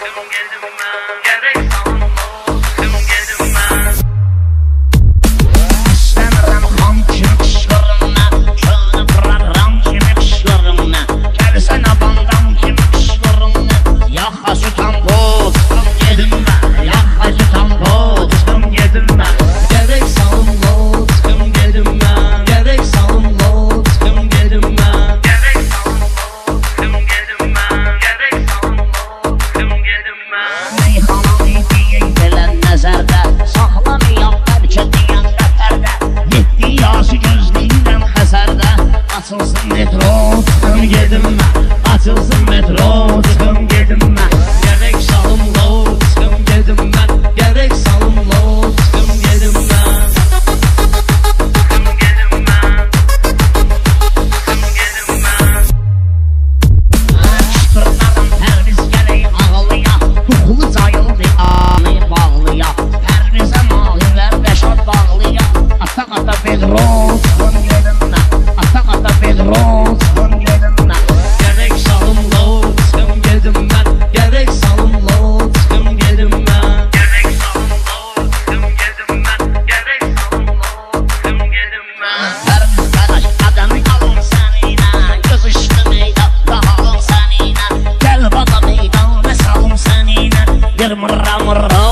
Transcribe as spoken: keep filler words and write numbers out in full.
Açılsın metro, çıxım gedim mən. Açılsın metro, çıxım gedim mən. Gərək salım lo, çıxım gedim mən. Gərək salım lo, çıxım gedim mən. Çıxım gedim mən. Çıxım gedim mən. Şıtırladım pərviz gərək ağlıya. Duxulu cayıldı anı bağlıya. Pərvizə mahi və rəşad bağlıya. Ata qata pedro, çıxım gedim mən. Ata Pedro, çıxım gedim mən. Gərək salım lo, çıxım gedim mən. Gərək salım lo, çıxım gedim mən. Gərək salım lo, çıxım gedim mən. Gərək salım lo, çıxım gedim mən. Pərviz qardaş, adamı alım səninə. Gözüşdü meydanda halım səninə. Gəl bana meydana salım səninə. Bir mırra mırra